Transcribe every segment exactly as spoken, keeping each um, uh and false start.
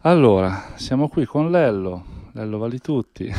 Allora, siamo qui con Lello, Lello Valitutti,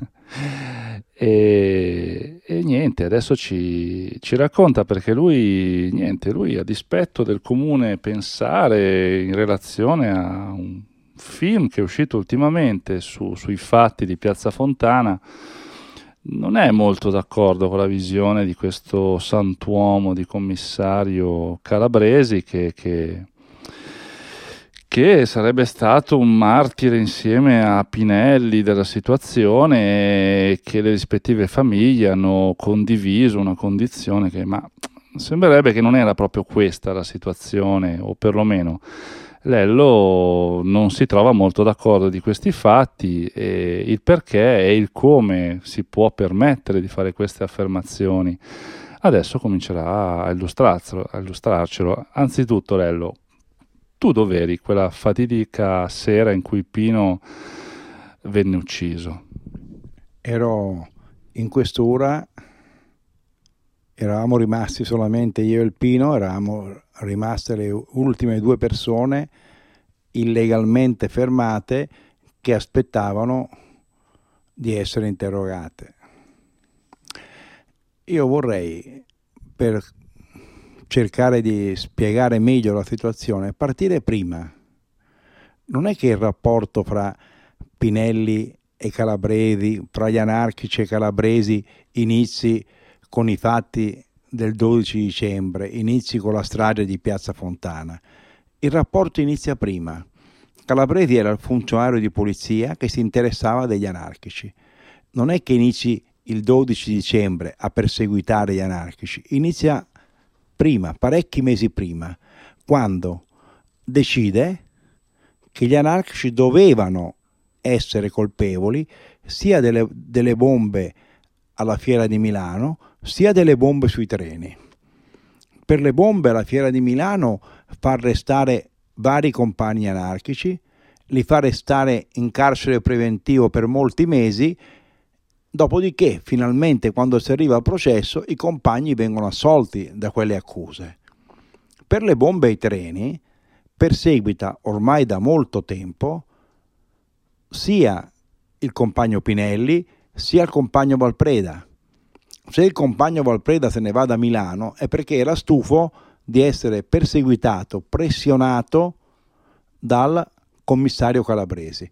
e, e niente, adesso ci, ci racconta perché lui, niente, lui a dispetto del comune pensare in relazione a un film che è uscito ultimamente su- sui fatti di Piazza Fontana, non è molto d'accordo con la visione di questo santuomo di commissario Calabresi che, che- che sarebbe stato un martire insieme a Pinelli della situazione e che le rispettive famiglie hanno condiviso una condizione che, ma sembrerebbe che non era proprio questa la situazione, o perlomeno Lello non si trova molto d'accordo di questi fatti e il perché e il come si può permettere di fare queste affermazioni. Adesso comincerà a illustrarcelo, a illustrarcelo. Anzitutto, Lello, tu dov'eri quella fatidica sera in cui Pino venne ucciso? Ero in questura, eravamo rimasti solamente io e il Pino, eravamo rimaste le ultime due persone illegalmente fermate che aspettavano di essere interrogate. Io vorrei, per cercare di spiegare meglio la situazione, partire prima. Non è che il rapporto fra Pinelli e Calabresi, fra gli anarchici e calabresi, inizi con i fatti del dodici dicembre, inizi con la strage di Piazza Fontana. Il rapporto inizia prima. Calabresi era il funzionario di polizia che si interessava degli anarchici. Non è che inizi il dodici dicembre a perseguitare gli anarchici, inizia prima, parecchi mesi prima, quando decide che gli anarchici dovevano essere colpevoli sia delle, delle bombe alla Fiera di Milano, sia delle bombe sui treni. Per le bombe alla Fiera di Milano fa arrestare vari compagni anarchici, li fa restare in carcere preventivo per molti mesi, dopodiché finalmente quando si arriva al processo i compagni vengono assolti da quelle accuse. Per le bombe ai treni perseguita ormai da molto tempo sia il compagno Pinelli sia il compagno Valpreda. Se il compagno Valpreda se ne va da Milano è perché era stufo di essere perseguitato, pressionato dal commissario Calabresi.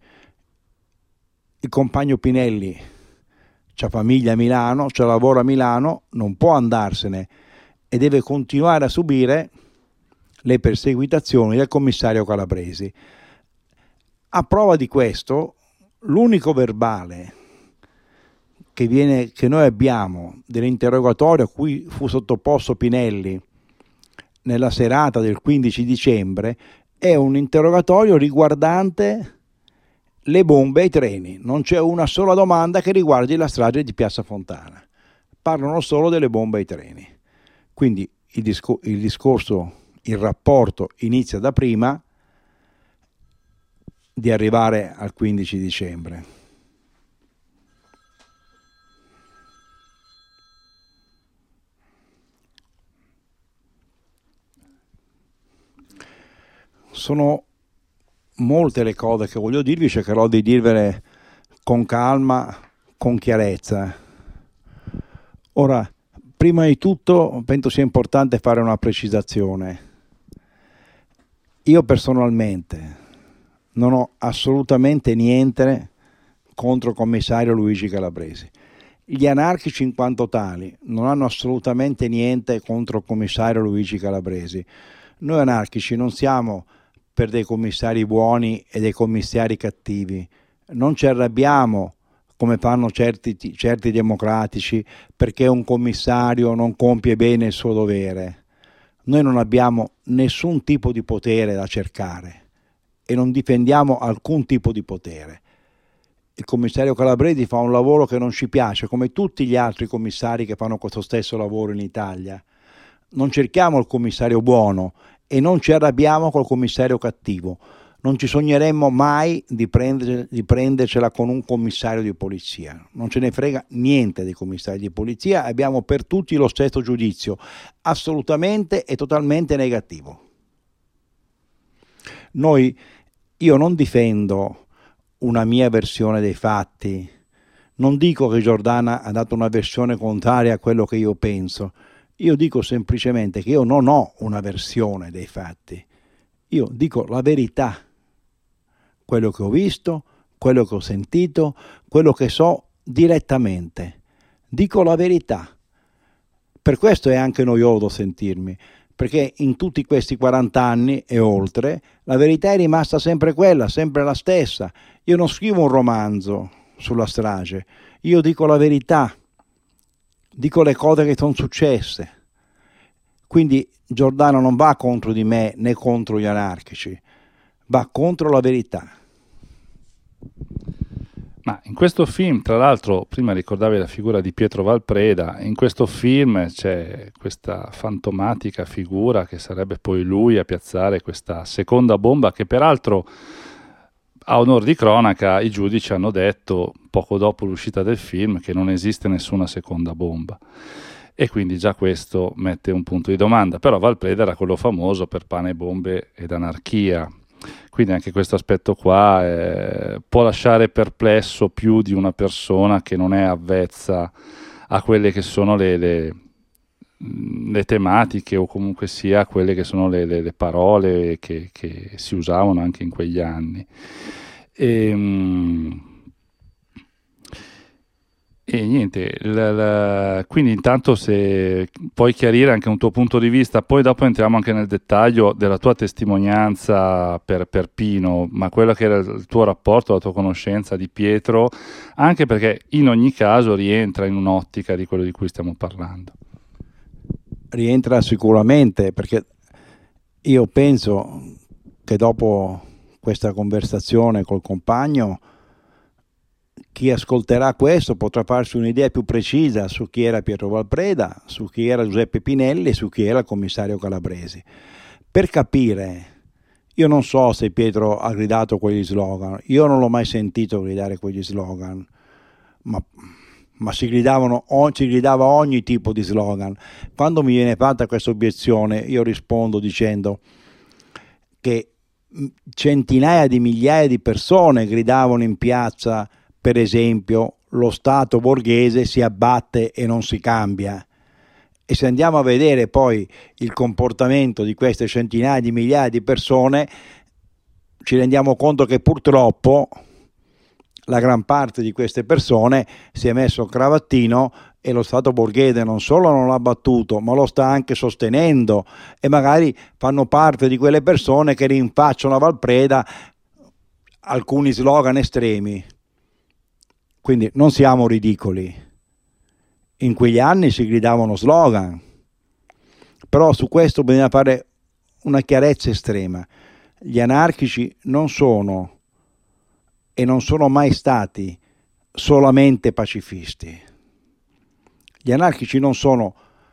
Il compagno Pinelli c'ha famiglia a Milano, c'ha lavoro a Milano, non può andarsene e deve continuare a subire le perseguitazioni del commissario Calabresi. A prova di questo, l'unico verbale che, viene, che noi abbiamo dell'interrogatorio a cui fu sottoposto Pinelli nella serata del quindici dicembre è un interrogatorio riguardante le bombe ai treni. Non c'è una sola domanda che riguardi la strage di Piazza Fontana. Parlano solo delle bombe ai treni. Quindi il, discor- il discorso, il rapporto inizia da prima di arrivare al quindici dicembre. Sono molte le cose che voglio dirvi, cercherò di dirvele con calma, con chiarezza. Ora, prima di tutto penso sia importante fare una precisazione. Io personalmente non ho assolutamente niente contro il commissario Luigi Calabresi. Gli anarchici in quanto tali non hanno assolutamente niente contro il commissario Luigi Calabresi. Noi anarchici non siamo per dei commissari buoni e dei commissari cattivi. Non ci arrabbiamo come fanno certi, certi democratici perché un commissario non compie bene il suo dovere. Noi non abbiamo nessun tipo di potere da cercare e non difendiamo alcun tipo di potere. Il commissario Calabresi fa un lavoro che non ci piace, come tutti gli altri commissari che fanno questo stesso lavoro in Italia. Non cerchiamo il commissario buono e non ci arrabbiamo col commissario cattivo. Non ci sogneremmo mai di, prendere, di prendercela con un commissario di polizia. Non ce ne frega niente dei commissari di polizia, abbiamo per tutti lo stesso giudizio, assolutamente e totalmente negativo. Noi io non difendo una mia versione dei fatti, non dico che Giordana ha dato una versione contraria a quello che io penso, io dico semplicemente che io non ho una versione dei fatti, io dico la verità, quello che ho visto, quello che ho sentito, quello che so direttamente, dico la verità. Per questo è anche noioso sentirmi, perché in tutti questi quaranta anni e oltre la verità è rimasta sempre quella, sempre la stessa. Io non scrivo un romanzo sulla strage, io dico la verità, dico le cose che sono successe. Quindi Giordano non va contro di me né contro gli anarchici, va contro la verità. Ma in questo film, tra l'altro, prima ricordavi la figura di Pietro Valpreda, in questo film c'è questa fantomatica figura che sarebbe poi lui a piazzare questa seconda bomba che peraltro, a onor di cronaca, i giudici hanno detto poco dopo l'uscita del film che non esiste nessuna seconda bomba. E quindi già questo mette un punto di domanda. Però Valpreda era quello famoso per Pane, bombe ed anarchia. Quindi anche questo aspetto qua eh, può lasciare perplesso più di una persona che non è avvezza a quelle che sono le, le, le tematiche o comunque sia quelle che sono le, le, le parole che, che si usavano anche in quegli anni. E, mh, E niente, la, la, quindi intanto se puoi chiarire anche un tuo punto di vista, poi dopo entriamo anche nel dettaglio della tua testimonianza per, per Pino, ma quello che era il tuo rapporto, la tua conoscenza di Pietro, anche perché in ogni caso rientra in un'ottica di quello di cui stiamo parlando. Rientra sicuramente, perché io penso che dopo questa conversazione col compagno chi ascolterà questo potrà farsi un'idea più precisa su chi era Pietro Valpreda, su chi era Giuseppe Pinelli e su chi era il commissario Calabresi. Per capire, io non so se Pietro ha gridato quegli slogan, io non l'ho mai sentito gridare quegli slogan, ma, ma si, gridavano, si gridava ogni tipo di slogan. Quando mi viene fatta questa obiezione, io rispondo dicendo che centinaia di migliaia di persone gridavano in piazza, per esempio, lo Stato borghese si abbatte e non si cambia. E se andiamo a vedere poi il comportamento di queste centinaia di migliaia di persone, ci rendiamo conto che purtroppo la gran parte di queste persone si è messo il cravattino e lo Stato borghese non solo non l'ha battuto, ma lo sta anche sostenendo, e magari fanno parte di quelle persone che rinfacciano a Valpreda alcuni slogan estremi. Quindi non siamo ridicoli. In quegli anni si gridavano slogan, però su questo bisogna fare una chiarezza estrema. Gli anarchici non sono e non sono mai stati solamente pacifisti. Gli anarchici non sono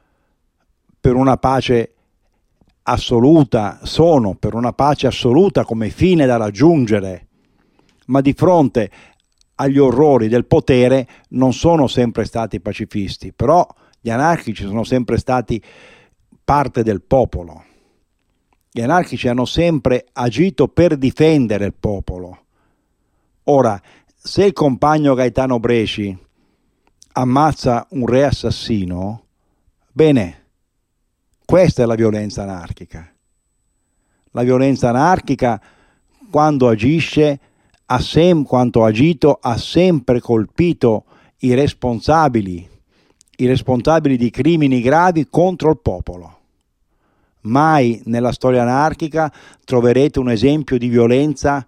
per una pace assoluta, sono per una pace assoluta come fine da raggiungere, ma di fronte agli orrori del potere non sono sempre stati pacifisti, però gli anarchici sono sempre stati parte del popolo. Gli anarchici hanno sempre agito per difendere il popolo. Ora, se il compagno Gaetano Bresci ammazza un re assassino, bene, questa è la violenza anarchica. La violenza anarchica, quando agisce, ha sem- quanto agito, ha sempre colpito i responsabili, i responsabili di crimini gravi contro il popolo. Mai nella storia anarchica troverete un esempio di violenza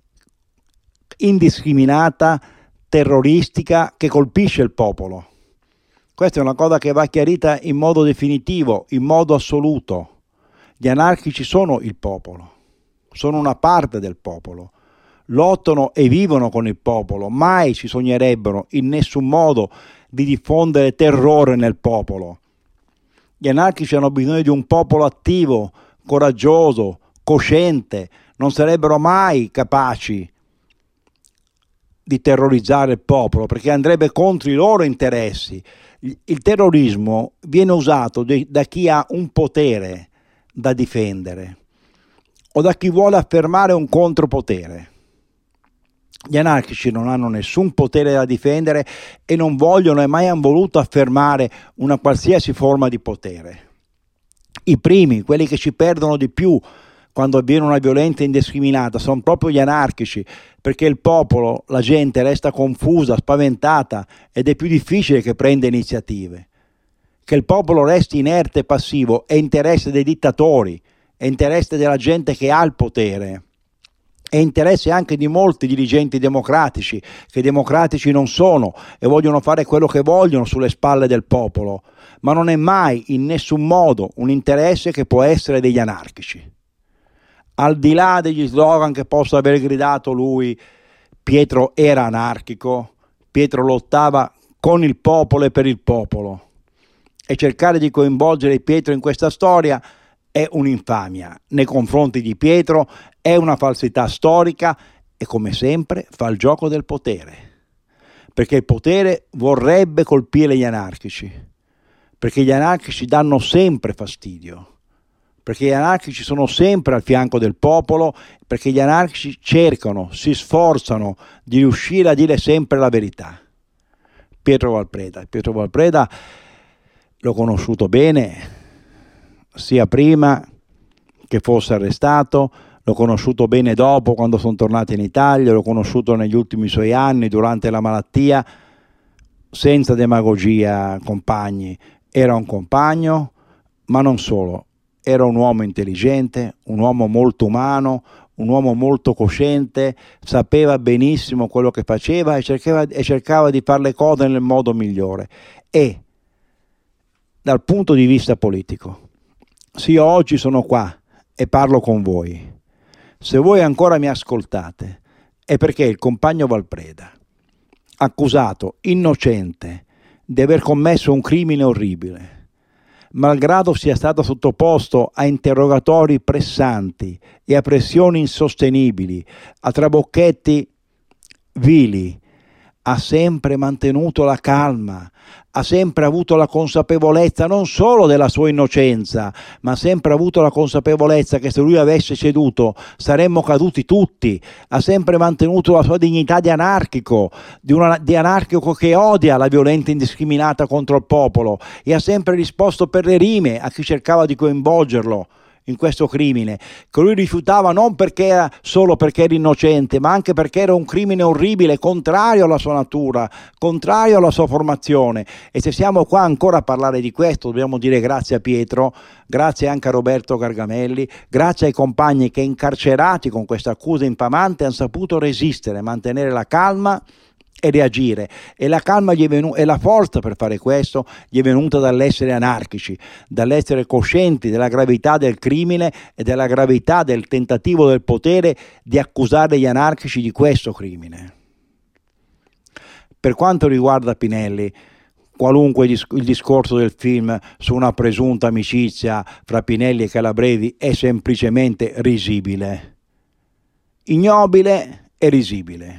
indiscriminata, terroristica, che colpisce il popolo. Questa è una cosa che va chiarita in modo definitivo, in modo assoluto. Gli anarchici sono il popolo, sono una parte del popolo. Lottano e vivono con il popolo, mai si sognerebbero in nessun modo di diffondere terrore nel popolo. Gli anarchici hanno bisogno di un popolo attivo, coraggioso, cosciente, non sarebbero mai capaci di terrorizzare il popolo perché andrebbe contro i loro interessi. Il terrorismo viene usato da chi ha un potere da difendere. o da chi vuole affermare un contropotere. Gli anarchici non hanno nessun potere da difendere e non vogliono e mai hanno voluto affermare una qualsiasi forma di potere. I primi, quelli che ci perdono di più quando avviene una violenza indiscriminata, sono proprio gli anarchici, perché il popolo, la gente resta confusa, spaventata ed è più difficile che prenda iniziative. Che il popolo resti inerte e passivo è interesse dei dittatori, è interesse della gente che ha il potere, è interesse anche di molti dirigenti democratici, che democratici non sono e vogliono fare quello che vogliono sulle spalle del popolo, ma non è mai in nessun modo un interesse che può essere degli anarchici. Al di là degli slogan che possa aver gridato lui, Pietro era anarchico, Pietro lottava con il popolo e per il popolo, e cercare di coinvolgere Pietro in questa storia è un'infamia nei confronti di Pietro, è una falsità storica e come sempre fa il gioco del potere, perché il potere vorrebbe colpire gli anarchici, perché gli anarchici danno sempre fastidio, perché gli anarchici sono sempre al fianco del popolo, perché gli anarchici cercano, si sforzano di riuscire a dire sempre la verità. Pietro Valpreda, Pietro Valpreda l'ho conosciuto bene, sia prima che fosse arrestato, l'ho conosciuto bene dopo quando sono tornato in Italia, l'ho conosciuto negli ultimi suoi anni, durante la malattia, senza demagogia, compagni. Era un compagno, ma non solo, era un uomo intelligente, un uomo molto umano, un uomo molto cosciente, sapeva benissimo quello che faceva e cercava, e cercava di fare le cose nel modo migliore. E dal punto di vista politico, se io oggi sono qua e parlo con voi, se voi ancora mi ascoltate, è perché il compagno Valpreda, accusato, innocente, di aver commesso un crimine orribile, malgrado sia stato sottoposto a interrogatori pressanti e a pressioni insostenibili, a trabocchetti vili, ha sempre mantenuto la calma, ha sempre avuto la consapevolezza non solo della sua innocenza, ma ha sempre avuto la consapevolezza che se lui avesse ceduto saremmo caduti tutti, ha sempre mantenuto la sua dignità di anarchico, di, una, di anarchico che odia la violenza indiscriminata contro il popolo, e ha sempre risposto per le rime a chi cercava di coinvolgerlo in questo crimine, che lui rifiutava non perché era, solo perché era innocente, ma anche perché era un crimine orribile, contrario alla sua natura, contrario alla sua formazione. E se siamo qua ancora a parlare di questo, dobbiamo dire grazie a Pietro, grazie anche a Roberto Gargamelli, grazie ai compagni che incarcerati con questa accusa infamante hanno saputo resistere, mantenere la calma e reagire, e la calma gli è venu- e la forza per fare questo gli è venuta dall'essere anarchici, dall'essere coscienti della gravità del crimine e della gravità del tentativo del potere di accusare gli anarchici di questo crimine. Per quanto riguarda Pinelli, qualunque dis- il discorso del film su una presunta amicizia fra Pinelli e Calabresi è semplicemente risibile, ignobile e risibile.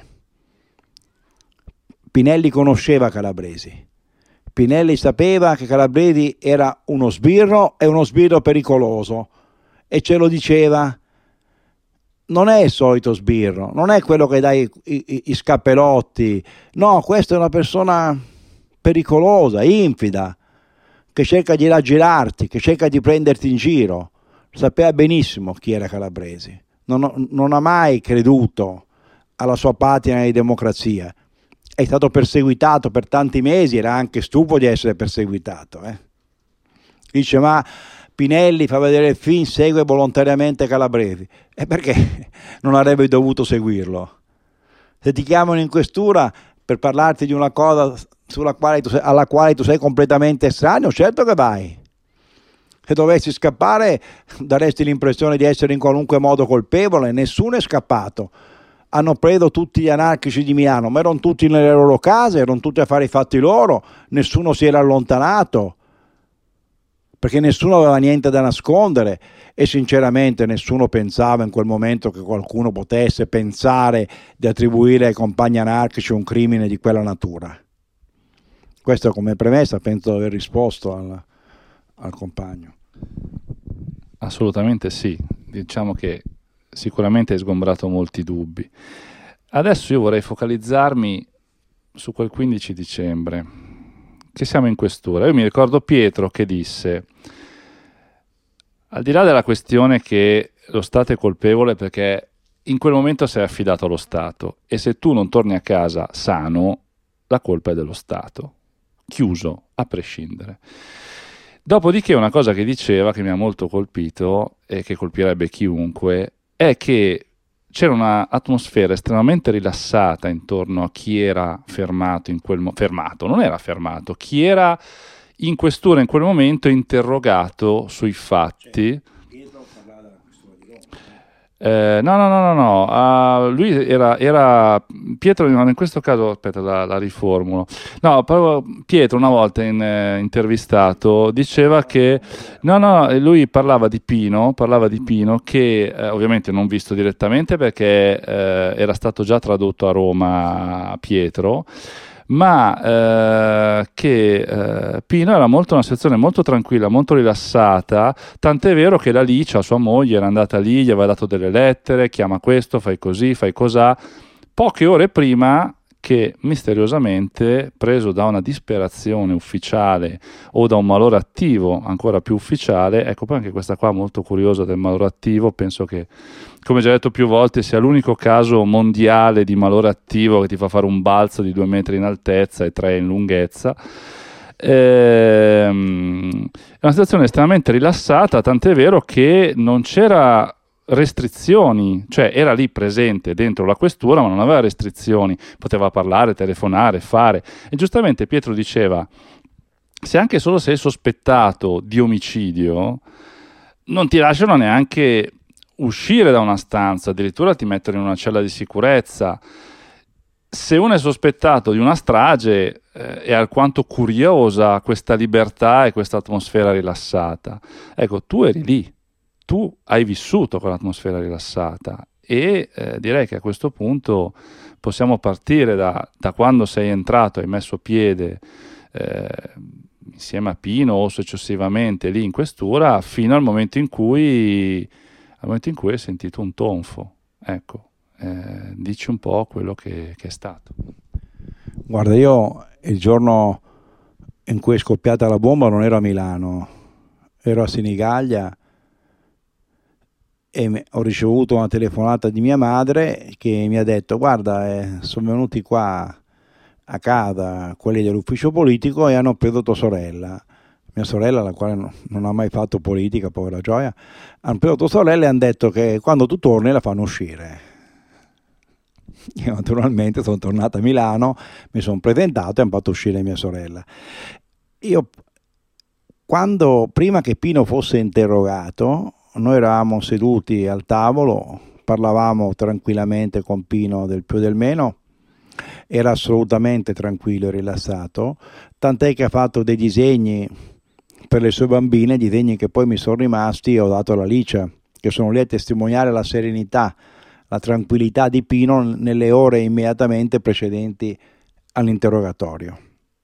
Pinelli conosceva Calabresi, Pinelli sapeva che Calabresi era uno sbirro e uno sbirro pericoloso e ce lo diceva. Non è il solito sbirro, non è quello che dà i, i, i scappelotti, no, questa è una persona pericolosa, infida, che cerca di raggirarti, che cerca di prenderti in giro. Sapeva benissimo chi era Calabresi, non, non ha mai creduto alla sua patina di democrazia. È stato perseguitato per tanti mesi, era anche stufo di essere perseguitato. Eh. Dice, ma Pinelli fa vedere il film, segue volontariamente Calabresi. E perché non avrebbe dovuto seguirlo? Se ti chiamano in questura per parlarti di una cosa sulla quale tu sei, alla quale tu sei completamente estraneo, certo che vai. Se dovessi scappare daresti l'impressione di essere in qualunque modo colpevole, nessuno è scappato. Hanno preso tutti gli anarchici di Milano, ma erano tutti nelle loro case, erano tutti a fare i fatti loro, nessuno si era allontanato, perché nessuno aveva niente da nascondere e sinceramente nessuno pensava in quel momento che qualcuno potesse pensare di attribuire ai compagni anarchici un crimine di quella natura. Questo come premessa penso di aver risposto al, al compagno. Assolutamente sì, diciamo che sicuramente hai sgombrato molti dubbi. Adesso io vorrei focalizzarmi su quel quindici dicembre, che siamo in questura. Io mi ricordo Pietro che disse: al di là della questione che lo Stato è colpevole perché in quel momento sei affidato allo Stato, e se tu non torni a casa sano, la colpa è dello Stato. Chiuso, a prescindere. Dopodiché una cosa che diceva, che mi ha molto colpito e che colpirebbe chiunque, è che c'era un'atmosfera estremamente rilassata intorno a chi era fermato in quel momento. Fermato, non era fermato, chi era in questura in quel momento interrogato sui fatti. Eh, no, no, no, no, no. Uh, lui era, era Pietro, in questo caso, aspetta, la, la riformulo. No, proprio Pietro una volta in, eh, intervistato diceva che, no, no, lui parlava di Pino, parlava di Pino che eh, ovviamente non visto direttamente perché eh, era stato già tradotto a Roma a Pietro, ma eh, che eh, Pino era molto una situazione molto tranquilla, molto rilassata, tant'è vero che la Licia, sua moglie, era andata lì, gli aveva dato delle lettere, chiama questo, fai così, fai cosà, poche ore prima che misteriosamente, preso da una disperazione ufficiale o da un malore attivo ancora più ufficiale, ecco, poi anche questa qua molto curiosa del malore attivo, penso che, come già detto più volte, sia l'unico caso mondiale di malore attivo che ti fa fare un balzo di due metri in altezza e tre in lunghezza. Ehm, è una situazione estremamente rilassata, tant'è vero che non c'era restrizioni, cioè era lì presente dentro la questura ma non aveva restrizioni, poteva parlare, telefonare, fare, e giustamente Pietro diceva: se anche solo sei sospettato di omicidio non ti lasciano neanche uscire da una stanza, addirittura ti mettono in una cella di sicurezza. Se uno è sospettato di una strage eh, è alquanto curiosa questa libertà e questa atmosfera rilassata. Ecco, tu eri lì, tu hai vissuto quell'atmosfera rilassata e eh, direi che a questo punto possiamo partire da, da quando sei entrato, hai messo piede eh, insieme a Pino o successivamente lì in questura, fino al momento in cui, al momento in cui hai sentito un tonfo. Ecco, eh, dici un po' quello che, che è stato. Guarda, io il giorno in cui è scoppiata la bomba non ero a Milano, ero a Senigallia, e ho ricevuto una telefonata di mia madre che mi ha detto: guarda, eh, sono venuti qua a casa quelli dell'ufficio politico e hanno preso tua sorella. Mia sorella, la quale non, non ha mai fatto politica, povera Gioia, hanno preso tua sorella e hanno detto che quando tu torni la fanno uscire. Io naturalmente sono tornato a Milano, mi sono presentato e hanno fatto uscire mia sorella. Io, quando, prima che Pino fosse interrogato, noi eravamo seduti al tavolo, parlavamo tranquillamente con Pino del più del meno, era assolutamente tranquillo e rilassato, tant'è che ha fatto dei disegni per le sue bambine, disegni che poi mi sono rimasti e ho dato alla Licia, che sono lì a testimoniare la serenità, la tranquillità di Pino nelle ore immediatamente precedenti all'interrogatorio.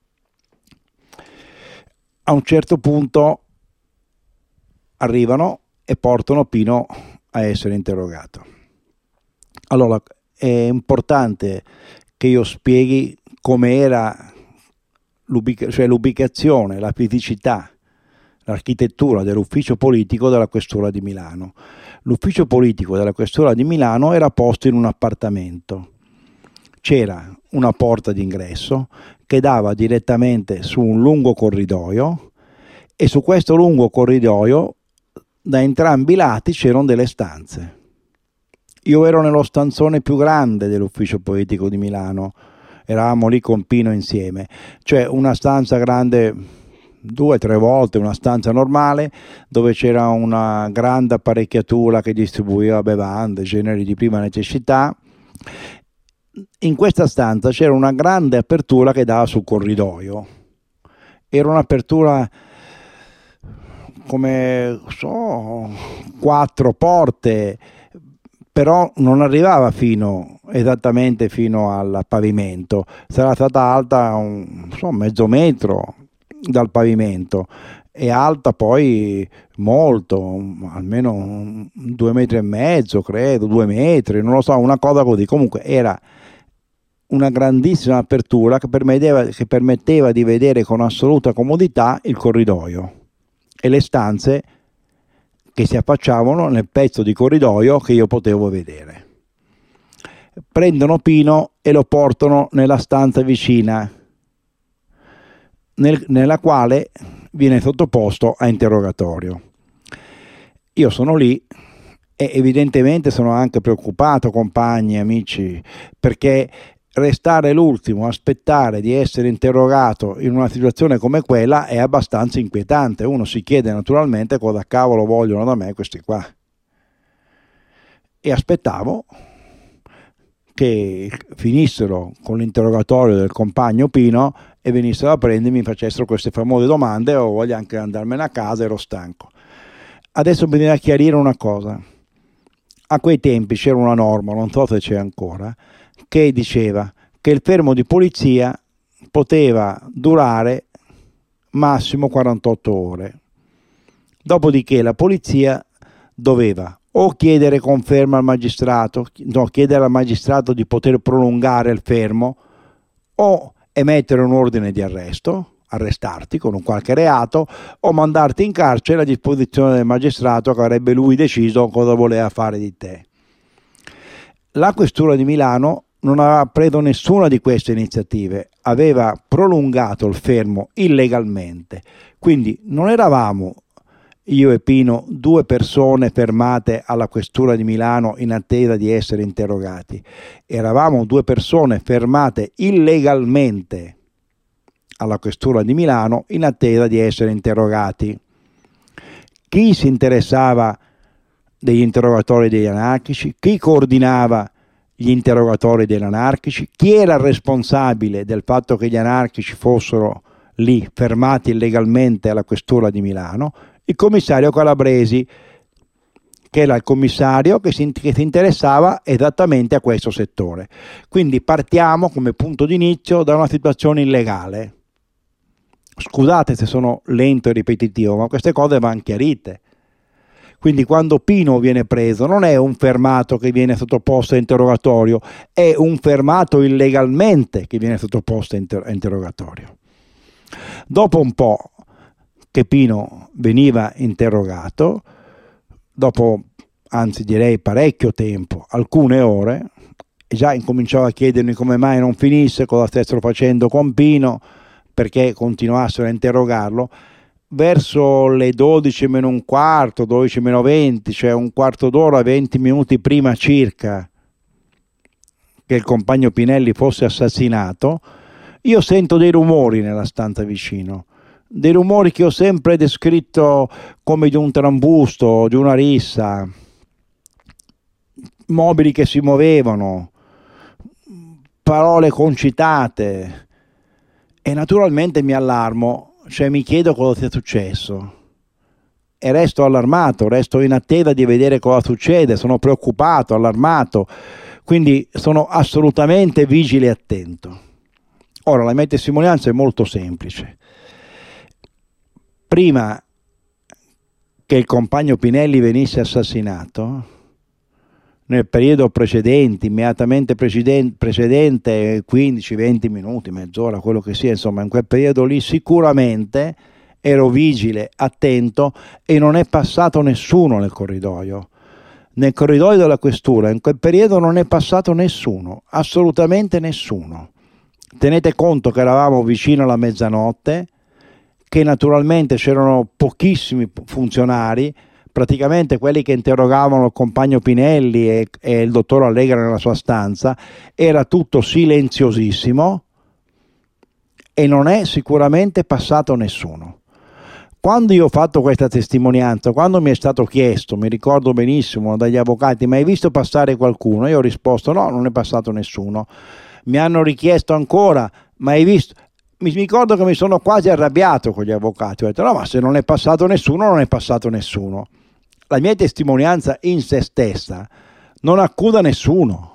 A un certo punto arrivano e portano Pino a essere interrogato. Allora, è importante che io spieghi come era l'ubica- cioè l'ubicazione, la fisicità, l'architettura dell'ufficio politico della questura di Milano. L'ufficio politico della questura di Milano era posto in un appartamento. C'era una porta d'ingresso che dava direttamente su un lungo corridoio e su questo lungo corridoio da entrambi i lati c'erano delle stanze. Io ero nello stanzone più grande dell'ufficio politico di Milano, eravamo lì con Pino insieme, cioè una stanza grande due o tre volte una stanza normale, dove c'era una grande apparecchiatura che distribuiva bevande, generi di prima necessità. In questa stanza c'era una grande apertura che dava sul corridoio, era un'apertura come so, quattro porte, però non arrivava fino esattamente fino al pavimento, sarà stata alta un so, mezzo metro dal pavimento, è alta poi molto, almeno due metri e mezzo, credo, due metri, non lo so, una cosa così. Comunque era una grandissima apertura che permetteva, che permetteva di vedere con assoluta comodità il corridoio e le stanze che si affacciavano nel pezzo di corridoio che io potevo vedere. Prendono Pino e lo portano nella stanza vicina, nel, nella quale viene sottoposto a interrogatorio. Io sono lì e evidentemente sono anche preoccupato, compagni, amici, perché restare l'ultimo, aspettare di essere interrogato in una situazione come quella è abbastanza inquietante. Uno si chiede naturalmente cosa cavolo vogliono da me questi qua. E aspettavo che finissero con l'interrogatorio del compagno Pino e venissero a prendermi, mi facessero queste famose domande o voglio anche andarmene a casa, ero stanco. Adesso bisogna chiarire una cosa. A quei tempi c'era una norma, non so se c'è ancora, che diceva che il fermo di polizia poteva durare massimo quarantotto ore. Dopodiché la polizia doveva o chiedere conferma al magistrato, no, chiedere al magistrato di poter prolungare il fermo o emettere un ordine di arresto, arrestarti con un qualche reato o mandarti in carcere a disposizione del magistrato che avrebbe lui deciso cosa voleva fare di te. La questura di Milano non aveva preso nessuna di queste iniziative, aveva prolungato il fermo illegalmente, quindi non eravamo io e Pino due persone fermate alla questura di Milano in attesa di essere interrogati, eravamo due persone fermate illegalmente alla questura di Milano in attesa di essere interrogati. Chi si interessava degli interrogatori degli anarchici? Chi coordinava gli interrogatori degli anarchici? Chi era il responsabile del fatto che gli anarchici fossero lì fermati illegalmente alla questura di Milano? Il commissario Calabresi, che era il commissario che si, che si interessava esattamente a questo settore. Quindi partiamo come punto di inizio da una situazione illegale. Scusate se sono lento e ripetitivo, ma queste cose vanno chiarite. Quindi quando Pino viene preso non è un fermato che viene sottoposto a interrogatorio, è un fermato illegalmente che viene sottoposto a, inter- a interrogatorio. Dopo un po' che Pino veniva interrogato, dopo anzi direi parecchio tempo, alcune ore, e già incominciava a chiedermi come mai non finisse, cosa stessero facendo con Pino, perché continuassero a interrogarlo. Verso le dodici meno un quarto, dodici meno venti, cioè un quarto d'ora, venti minuti prima circa che il compagno Pinelli fosse assassinato, io sento dei rumori nella stanza vicino, dei rumori che ho sempre descritto come di un trambusto, di una rissa, mobili che si muovevano, parole concitate, e naturalmente mi allarmo, cioè mi chiedo cosa sia successo e resto allarmato, resto in attesa di vedere cosa succede, sono preoccupato, allarmato, quindi sono assolutamente vigile e attento. Ora, la mia testimonianza è molto semplice. Prima che il compagno Pinelli venisse assassinato, nel periodo precedente, immediatamente precedente, quindici venti minuti, mezz'ora, quello che sia, insomma, in quel periodo lì sicuramente ero vigile, attento e non è passato nessuno nel corridoio. Nel corridoio della questura, in quel periodo non è passato nessuno, assolutamente nessuno. Tenete conto che eravamo vicino alla mezzanotte, che naturalmente c'erano pochissimi funzionari, praticamente quelli che interrogavano il compagno Pinelli e, e il dottor Allegra nella sua stanza, era tutto silenziosissimo e non è sicuramente passato nessuno. Quando io ho fatto questa testimonianza, quando mi è stato chiesto, mi ricordo benissimo dagli avvocati, ma hai visto passare qualcuno? Io ho risposto no, non è passato nessuno. Mi hanno richiesto ancora, ma hai visto? Mi ricordo che mi sono quasi arrabbiato con gli avvocati, ho detto no, ma se non è passato nessuno, non è passato nessuno. La mia testimonianza in se stessa non accusa nessuno,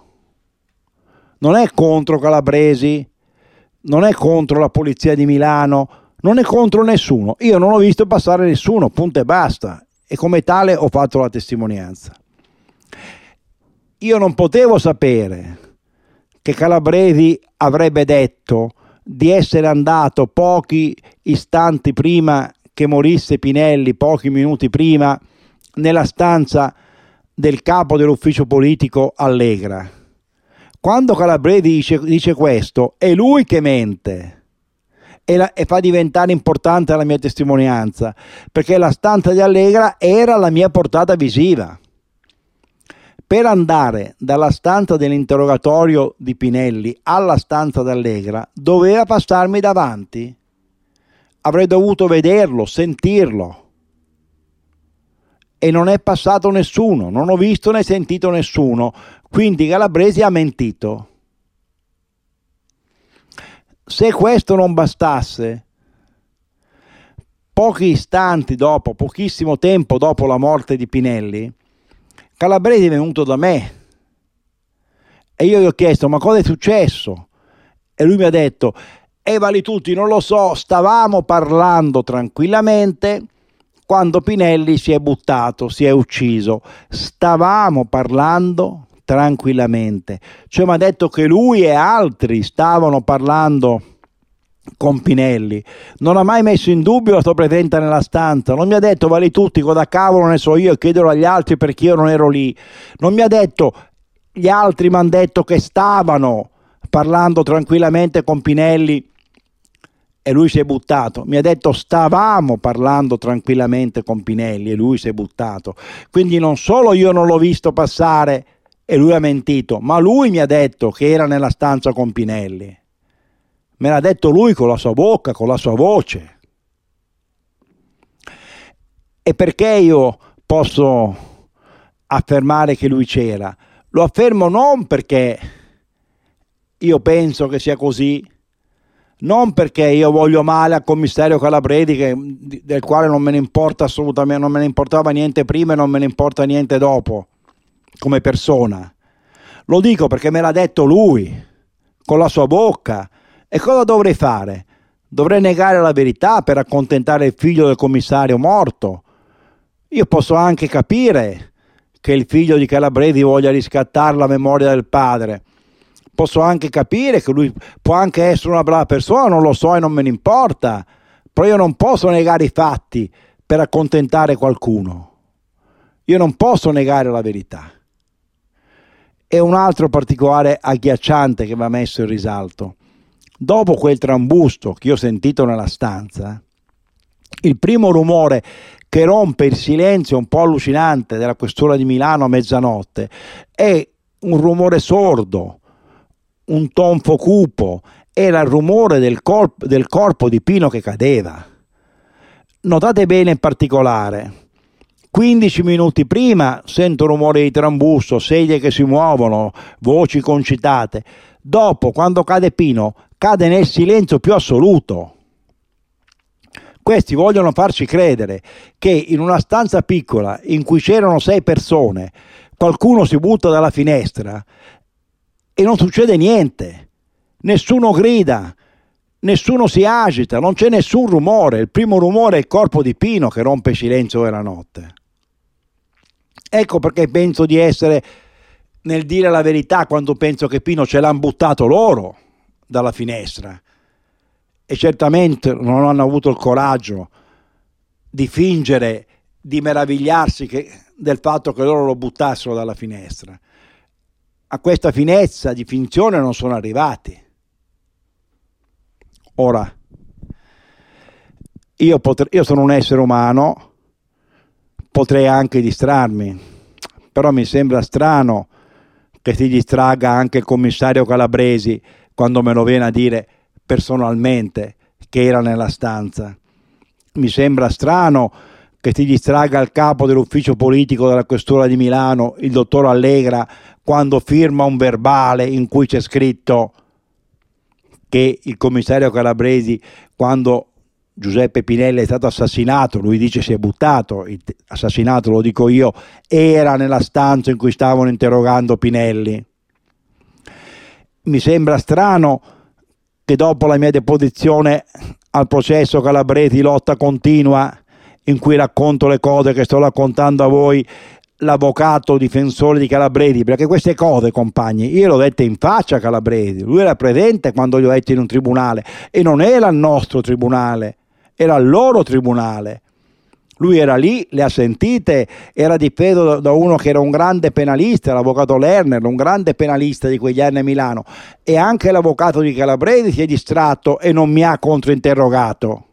non è contro Calabresi, non è contro la polizia di Milano, non è contro nessuno, io non ho visto passare nessuno, punto e basta, e come tale ho fatto la testimonianza. Io non potevo sapere che Calabresi avrebbe detto di essere andato pochi istanti prima che morisse Pinelli, pochi minuti prima, nella stanza del capo dell'ufficio politico Allegra. Quando Calabresi dice, dice questo, è lui che mente e, la, e fa diventare importante la mia testimonianza, perché la stanza di Allegra era la mia portata visiva. Per andare dalla stanza dell'interrogatorio di Pinelli alla stanza d'Allegra doveva passarmi davanti. Avrei dovuto vederlo, sentirlo. E non è passato nessuno, non ho visto né sentito nessuno, quindi Calabresi ha mentito. Se questo non bastasse, pochi istanti dopo, pochissimo tempo dopo la morte di Pinelli, Calabresi è venuto da me e io gli ho chiesto: ma cosa è successo? E lui mi ha detto: e vali tutti, non lo so, stavamo parlando tranquillamente quando Pinelli si è buttato, si è ucciso, stavamo parlando tranquillamente. Cioè mi ha detto che lui e altri stavano parlando con Pinelli, non ha mai messo in dubbio la sua presenza nella stanza, non mi ha detto vali tutti, cosa cavolo ne so io, e chiederò agli altri perché io non ero lì, non mi ha detto gli altri mi hanno detto che stavano parlando tranquillamente con Pinelli e lui si è buttato, mi ha detto stavamo parlando tranquillamente con Pinelli e lui si è buttato. Quindi non solo io non l'ho visto passare e lui ha mentito, ma lui mi ha detto che era nella stanza con Pinelli. Me l'ha detto lui con la sua bocca, con la sua voce. E perché io posso affermare che lui c'era? Lo affermo non perché io penso che sia così, non perché io voglio male al commissario Calabresi, che, del quale non me ne importa assolutamente, non me ne importava niente prima e non me ne importa niente dopo, come persona. Lo dico perché me l'ha detto lui, con la sua bocca. E cosa dovrei fare? Dovrei negare la verità per accontentare il figlio del commissario morto? Io posso anche capire che il figlio di Calabresi voglia riscattare la memoria del padre. Posso anche capire che lui può anche essere una brava persona, non lo so e non me ne importa, però io non posso negare i fatti per accontentare qualcuno. Io non posso negare la verità. E un altro particolare agghiacciante che mi ha messo in risalto. Dopo quel trambusto che io ho sentito nella stanza, il primo rumore che rompe il silenzio un po' allucinante della questura di Milano a mezzanotte è un rumore sordo, un tonfo cupo, era il rumore del, corp- del corpo di Pino che cadeva. Notate bene in particolare, quindici minuti prima sento rumore di trambusto, sedie che si muovono, voci concitate. Dopo, quando cade Pino, cade nel silenzio più assoluto. Questi vogliono farci credere che in una stanza piccola in cui c'erano sei persone, qualcuno si butta dalla finestra e non succede niente, nessuno grida, nessuno si agita, non c'è nessun rumore. Il primo rumore è il corpo di Pino che rompe il silenzio della notte. Ecco perché penso di essere nel dire la verità quando penso che Pino ce l'hanno buttato loro dalla finestra e certamente non hanno avuto il coraggio di fingere, di meravigliarsi che, del fatto che loro lo buttassero dalla finestra. A questa finezza di finzione non sono arrivati. Ora, io, potre, io sono un essere umano, potrei anche distrarmi, però mi sembra strano che si distragga anche il commissario Calabresi quando me lo viene a dire personalmente che era nella stanza. Mi sembra strano che si distragga il capo dell'ufficio politico della questura di Milano, il dottor Allegra, quando firma un verbale in cui c'è scritto che il commissario Calabresi, quando Giuseppe Pinelli è stato assassinato, lui dice si è buttato, il assassinato lo dico io, era nella stanza in cui stavano interrogando Pinelli. Mi sembra strano che dopo la mia deposizione al processo Calabresi lotta continua, in cui racconto le cose che sto raccontando a voi, l'avvocato difensore di Calabresi, perché queste cose, compagni, io l'ho dette in faccia a Calabresi, lui era presente quando gli ho detto in un tribunale, e non era il nostro tribunale, era il loro tribunale. Lui era lì, le ha sentite, era difeso da uno che era un grande penalista, l'avvocato Lerner, un grande penalista di quegli anni a Milano, e anche l'avvocato di Calabresi si è distratto e non mi ha controinterrogato.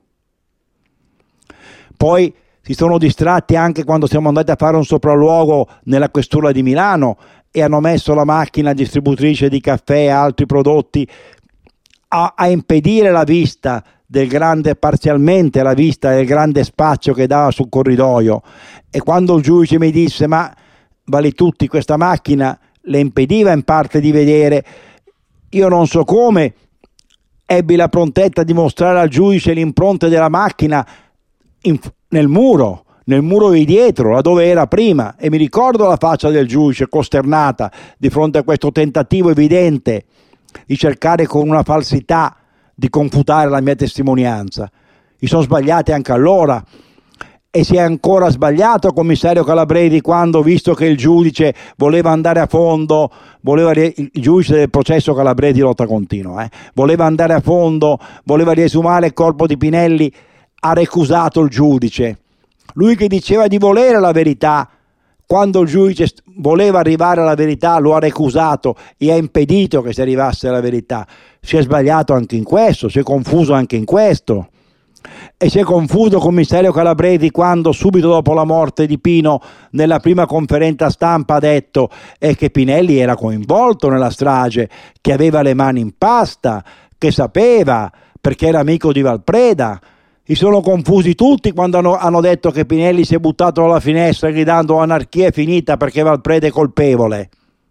Poi si sono distratti anche quando siamo andati a fare un sopralluogo nella questura di Milano e hanno messo la macchina distributrice di caffè e altri prodotti a, a impedire la vista del grande, parzialmente la vista del grande spazio che dava sul corridoio. E quando il giudice mi disse: ma vale tutti, questa macchina le impediva in parte di vedere, io non so come ebbi la prontezza di mostrare al giudice l'impronta della macchina in, nel muro, nel muro di dietro, là dove era prima, e mi ricordo la faccia del giudice costernata di fronte a questo tentativo evidente di cercare con una falsità di confutare la mia testimonianza. Si sono sbagliati anche allora, e si è ancora sbagliato, commissario Calabresi, quando, visto che il giudice voleva andare a fondo, voleva, il giudice del processo Calabresi lotta continua, eh, voleva andare a fondo, voleva riesumare il corpo di Pinelli, ha recusato il giudice. Lui che diceva di volere la verità, quando il giudice voleva arrivare alla verità lo ha recusato e ha impedito che si arrivasse alla verità. Si è sbagliato anche in questo, si è confuso anche in questo. E si è confuso commissario Calabresi quando, subito dopo la morte di Pino, nella prima conferenza stampa ha detto eh, che Pinelli era coinvolto nella strage, che aveva le mani in pasta, che sapeva perché era amico di Valpreda. Si sono confusi tutti quando hanno, hanno detto che Pinelli si è buttato dalla finestra gridando anarchia è finita perché Valpreda è colpevole.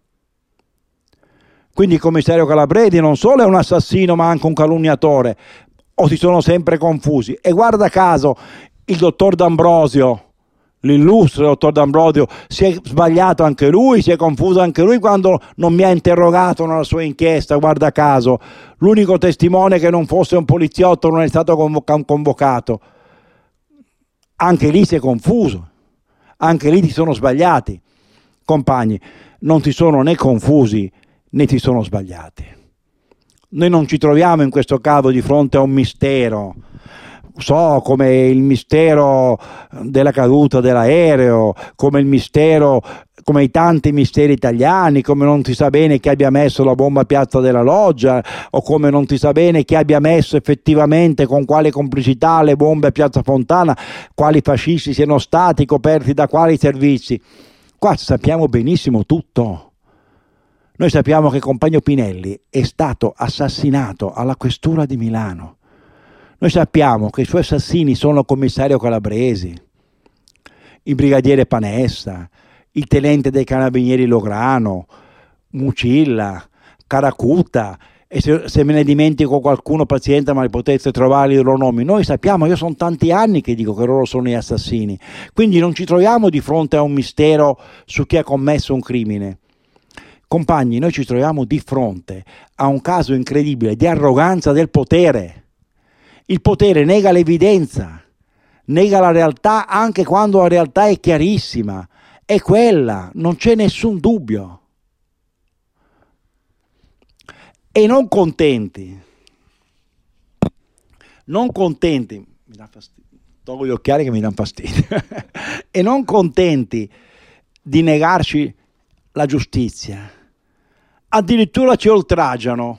Quindi il commissario Calabresi non solo è un assassino ma anche un calunniatore, o si sono sempre confusi? E guarda caso il dottor D'Ambrosio, l'illustre dottor D'Ambrosio, si è sbagliato anche lui, si è confuso anche lui quando non mi ha interrogato nella sua inchiesta. Guarda caso, l'unico testimone che non fosse un poliziotto non è stato convocato. Anche lì si è confuso, anche lì si sono sbagliati. Compagni, non si sono né confusi né si sono sbagliati. Noi non ci troviamo in questo caso di fronte a un mistero, so, come il mistero della caduta dell'aereo, come il mistero, come i tanti misteri italiani, come non si sa bene chi abbia messo la bomba a Piazza della Loggia, o come non si sa bene chi abbia messo effettivamente, con quale complicità, le bombe a Piazza Fontana, quali fascisti siano stati coperti da quali servizi. Qua sappiamo benissimo tutto. Noi sappiamo che compagno Pinelli è stato assassinato alla questura di Milano. Noi sappiamo che i suoi assassini sono il commissario Calabresi, il brigadiere Panessa, il tenente dei carabinieri Lograno, Mucilla, Caracuta, e se, se me ne dimentico qualcuno, pazienza, ma potete trovare i loro nomi. Noi sappiamo, io sono tanti anni che dico che loro sono gli assassini, quindi non ci troviamo di fronte a un mistero su chi ha commesso un crimine. Compagni, noi ci troviamo di fronte a un caso incredibile di arroganza del potere. Il potere nega l'evidenza, nega la realtà anche quando la realtà è chiarissima, è quella, non c'è nessun dubbio. E non contenti, non contenti, mi dà fastidio, tolgo gli occhiali che mi danno fastidio, e non contenti di negarci la giustizia, addirittura ci oltraggiano.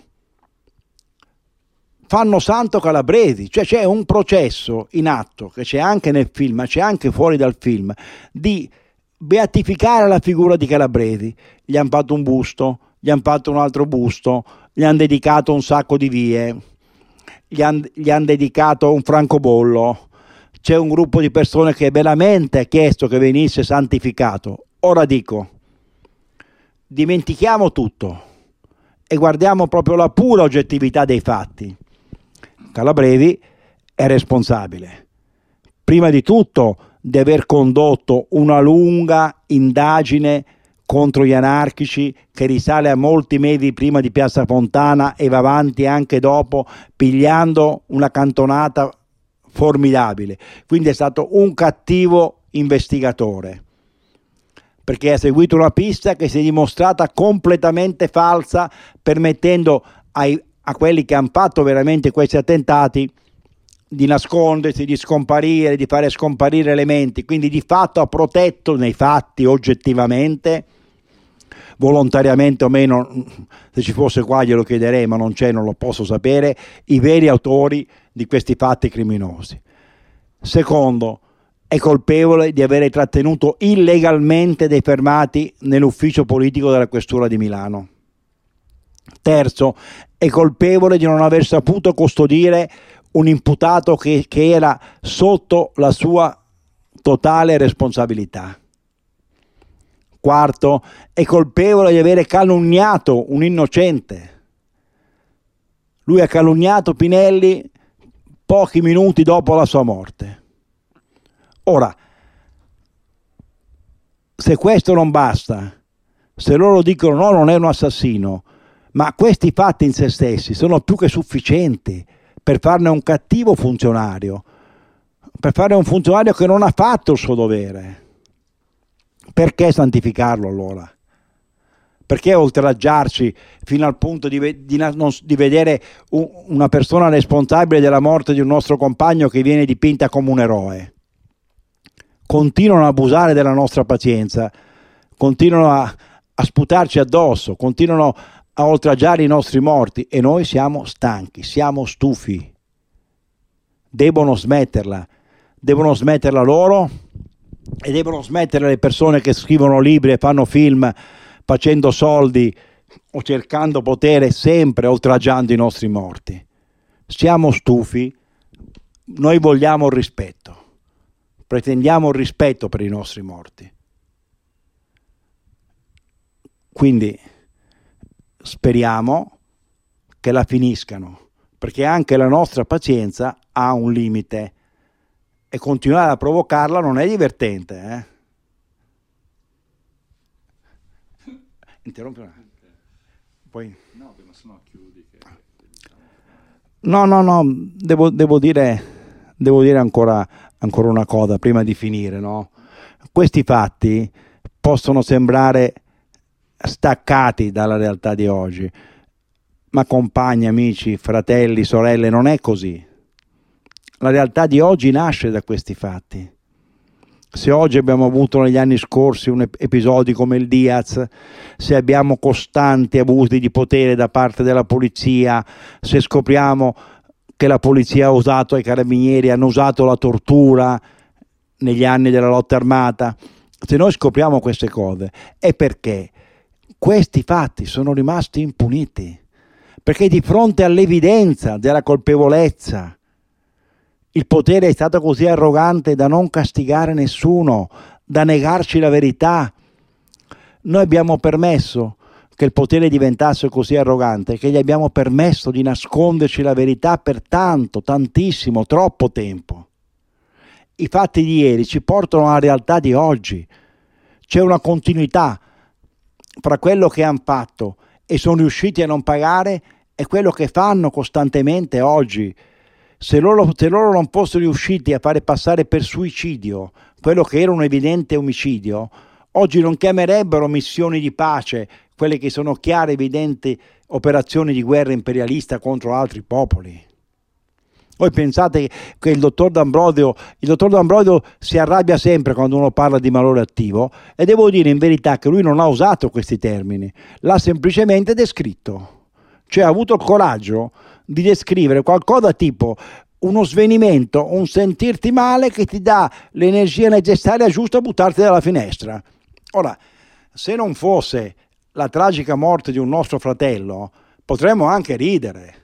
Fanno santo Calabresi, cioè c'è un processo in atto, che c'è anche nel film, ma c'è anche fuori dal film, di beatificare la figura di Calabresi. Gli hanno fatto un busto, gli hanno fatto un altro busto, gli hanno dedicato un sacco di vie, gli hanno gli han dedicato un francobollo. C'è un gruppo di persone che veramente ha chiesto che venisse santificato. Ora dico, dimentichiamo tutto e guardiamo proprio la pura oggettività dei fatti. Calabresi è responsabile, prima di tutto, di aver condotto una lunga indagine contro gli anarchici, che risale a molti mesi prima di Piazza Fontana e va avanti anche dopo, pigliando una cantonata formidabile. Quindi è stato un cattivo investigatore, perché ha seguito una pista che si è dimostrata completamente falsa, permettendo ai, a quelli che hanno fatto veramente questi attentati di nascondersi, di scomparire, di fare scomparire elementi. Quindi di fatto ha protetto, nei fatti oggettivamente, volontariamente o meno, se ci fosse qua glielo chiederei, ma non c'è, non lo posso sapere, i veri autori di questi fatti criminosi. Secondo, è colpevole di avere trattenuto illegalmente dei fermati nell'ufficio politico della questura di Milano. Terzo, è colpevole di non aver saputo custodire un imputato che, che era sotto la sua totale responsabilità. Quarto, è colpevole di avere calunniato un innocente. Lui ha calunniato Pinelli pochi minuti dopo la sua morte. Ora, se questo non basta, se loro dicono no, non è un assassino, ma questi fatti in se stessi sono più che sufficienti per farne un cattivo funzionario, per farne un funzionario che non ha fatto il suo dovere. Perché santificarlo allora? Perché oltraggiarci fino al punto di, di, non, di vedere un, una persona responsabile della morte di un nostro compagno che viene dipinta come un eroe? Continuano a abusare della nostra pazienza, continuano a, a sputarci addosso, continuano a oltraggiare i nostri morti e noi siamo stanchi, siamo stufi. Devono smetterla, devono smetterla loro e devono smettere le persone che scrivono libri e fanno film facendo soldi o cercando potere, sempre oltraggiando i nostri morti. Siamo stufi, noi vogliamo il rispetto, pretendiamo il rispetto per i nostri morti. Quindi speriamo che la finiscano, perché anche la nostra pazienza ha un limite e continuare a provocarla non è divertente. Eh? Interrompi un attimo. Poi... No, ma se no chiudi. Che, diciamo... No, no, no, devo, devo dire, devo dire ancora, ancora una cosa prima di finire. No? Questi fatti possono sembrare staccati dalla realtà di oggi, ma compagni, amici, fratelli, sorelle, non è così. La realtà di oggi nasce da questi fatti. Se oggi abbiamo avuto negli anni scorsi un episodi come il Diaz, se abbiamo costanti abusi di potere da parte della polizia, se scopriamo che la polizia ha usato, i carabinieri hanno usato la tortura negli anni della lotta armata, se noi scopriamo queste cose è perché questi fatti sono rimasti impuniti, perché di fronte all'evidenza della colpevolezza il potere è stato così arrogante da non castigare nessuno, da negarci la verità. Noi abbiamo permesso che il potere diventasse così arrogante che gli abbiamo permesso di nasconderci la verità per tanto, tantissimo, troppo tempo. I fatti di ieri ci portano alla realtà di oggi. C'è una continuità fra quello che hanno fatto e sono riusciti a non pagare e quello che fanno costantemente oggi. Se loro, se loro non fossero riusciti a fare passare per suicidio quello che era un evidente omicidio, oggi non chiamerebbero missioni di pace quelle che sono chiare, evidenti operazioni di guerra imperialista contro altri popoli. Voi pensate che il dottor D'Ambrosio, il dottor D'Ambrosio si arrabbia sempre quando uno parla di malore attivo, e devo dire in verità che lui non ha usato questi termini, l'ha semplicemente descritto, cioè ha avuto il coraggio di descrivere qualcosa tipo uno svenimento, un sentirti male che ti dà l'energia necessaria giusta a buttarti dalla finestra. Ora, se non fosse la tragica morte di un nostro fratello, potremmo anche ridere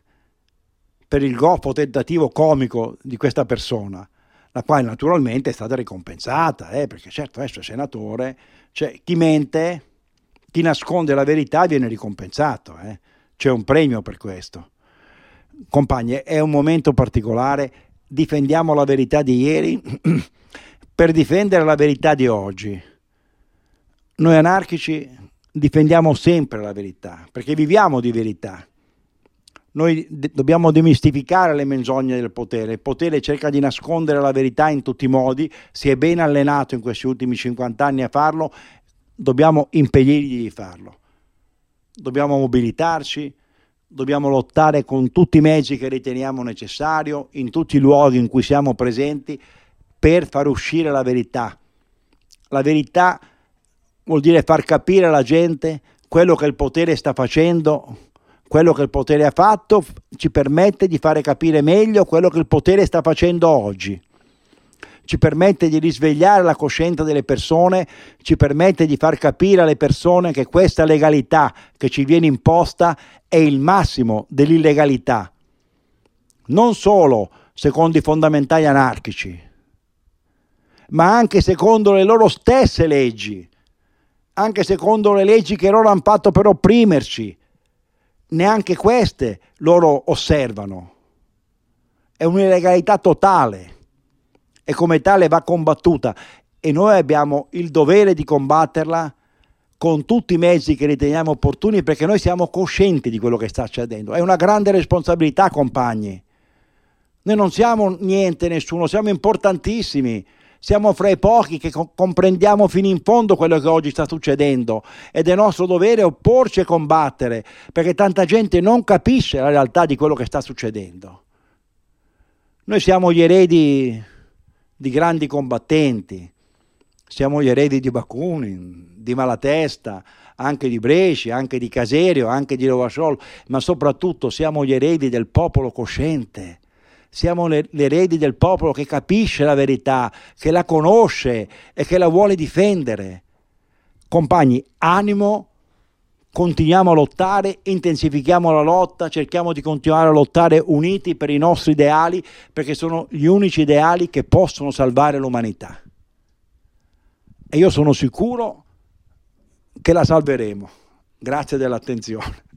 per il goffo tentativo comico di questa persona, la quale naturalmente è stata ricompensata, eh, perché certo adesso è senatore, cioè chi mente, chi nasconde la verità viene ricompensato, eh. C'è un premio per questo. Compagni, è un momento particolare, difendiamo la verità di ieri per difendere la verità di oggi. noi anarchici difendiamo sempre la verità, perché viviamo di verità. Noi de- dobbiamo demistificare le menzogne del potere. Il potere cerca di nascondere la verità in tutti i modi, si è ben allenato in questi ultimi cinquanta anni a farlo, dobbiamo impedirgli di farlo. Dobbiamo mobilitarci, dobbiamo lottare con tutti i mezzi che riteniamo necessario, in tutti i luoghi in cui siamo presenti, per far uscire la verità. La verità vuol dire far capire alla gente quello che il potere sta facendo. Quello che il potere ha fatto ci permette di fare capire meglio quello che il potere sta facendo oggi. Ci permette di risvegliare la coscienza delle persone, ci permette di far capire alle persone che questa legalità che ci viene imposta è il massimo dell'illegalità. Non solo secondo i fondamentali anarchici, ma anche secondo le loro stesse leggi, anche secondo le leggi che loro hanno fatto per opprimerci. Neanche queste loro osservano. È un'illegalità totale e come tale va combattuta, e noi abbiamo il dovere di combatterla con tutti i mezzi che riteniamo opportuni, perché noi siamo coscienti di quello che sta accadendo. È una grande responsabilità, compagni. Noi non siamo niente, nessuno, siamo importantissimi. Siamo fra i pochi che co- comprendiamo fino in fondo quello che oggi sta succedendo, ed è nostro dovere opporci e combattere, perché tanta gente non capisce la realtà di quello che sta succedendo. Noi siamo gli eredi di grandi combattenti, siamo gli eredi di Bakunin, di Malatesta, anche di Brescia, anche di Caserio, anche di Rovasciolo, ma soprattutto siamo gli eredi del popolo cosciente. Siamo le, le eredi del popolo che capisce la verità, che la conosce e che la vuole difendere. Compagni, animo, continuiamo a lottare, intensifichiamo la lotta, cerchiamo di continuare a lottare uniti per i nostri ideali, perché sono gli unici ideali che possono salvare l'umanità. E io sono sicuro che la salveremo. Grazie dell'attenzione.